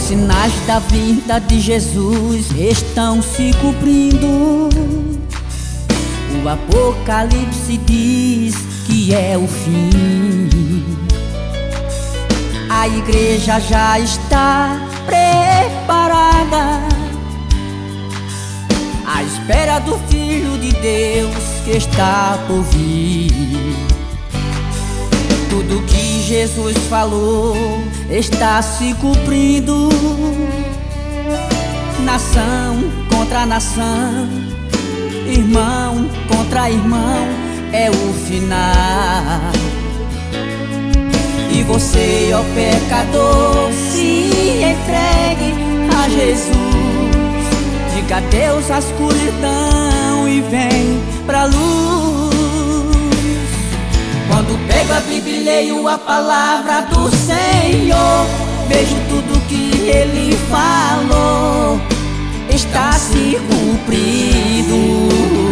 sinais da vinda de Jesus estão se cumprindo. O Apocalipse diz que é o fim. A igreja já está preparada à espera do Filho de Deus que está por vir. Tudo que Jesus falou está se cumprindo. Nação contra nação, irmão contra irmão, é o final. E você, ó pecador, se entregue a Jesus. Diga adeus à escuridão e vem pra luz. Quando pego a Bíblia e leio a palavra do Senhor, vejo tudo que Ele falou está se cumprindo.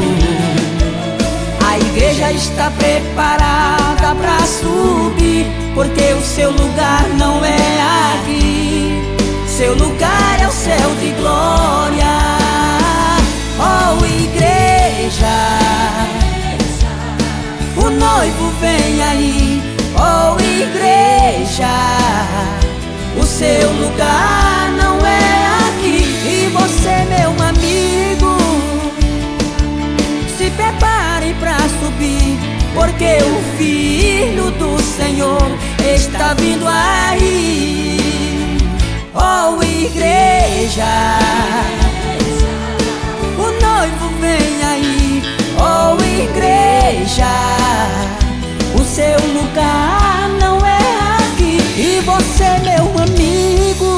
A igreja está preparada pra subir, porque o seu lugar não é aqui. Seu lugar é o céu de glória. Oh, igreja, o noivo vem aí. Oh, igreja, o seu lugar não é aqui. E você, meu amigo, se prepare pra subir, porque o Filho do Senhor está vindo aí. Oh, igreja, o noivo vem aí. Oh, igreja, o seu lugar não é aqui. E você, meu amigo,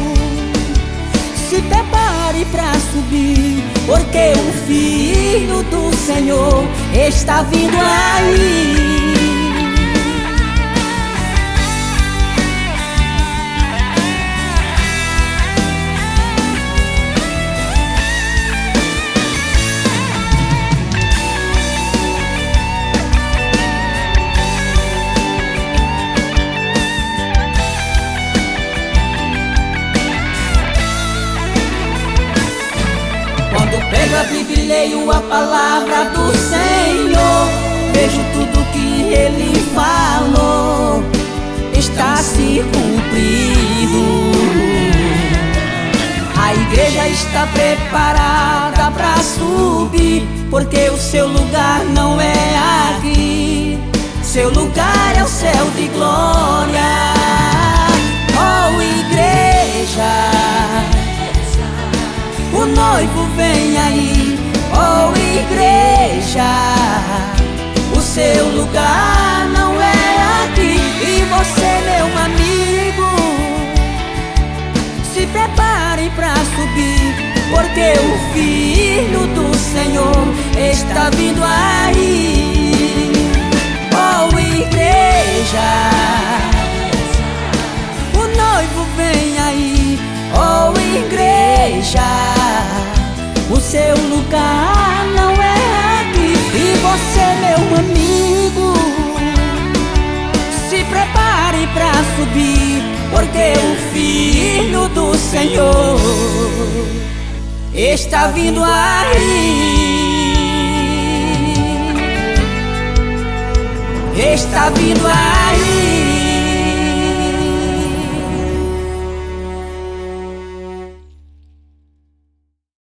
se prepare pra subir, porque o Filho do Senhor está vindo aí. Pego a Bíblia e leio a palavra do Senhor, vejo tudo que Ele falou está se cumprindo. A igreja está preparada pra subir, porque o seu lugar não é aqui. Seu lugar é o céu de glória. Oh, igreja, o noivo vem aí. Oh, igreja, o seu lugar não é aqui. E você, meu amigo, se prepare pra subir, porque o Filho do Senhor está vindo aí. Oh, igreja, o noivo vem aí. Oh, igreja, o seu lugar não é aqui. E você, meu amigo, se prepare pra subir, porque o Filho do Senhor está vindo aí. Está vindo aí.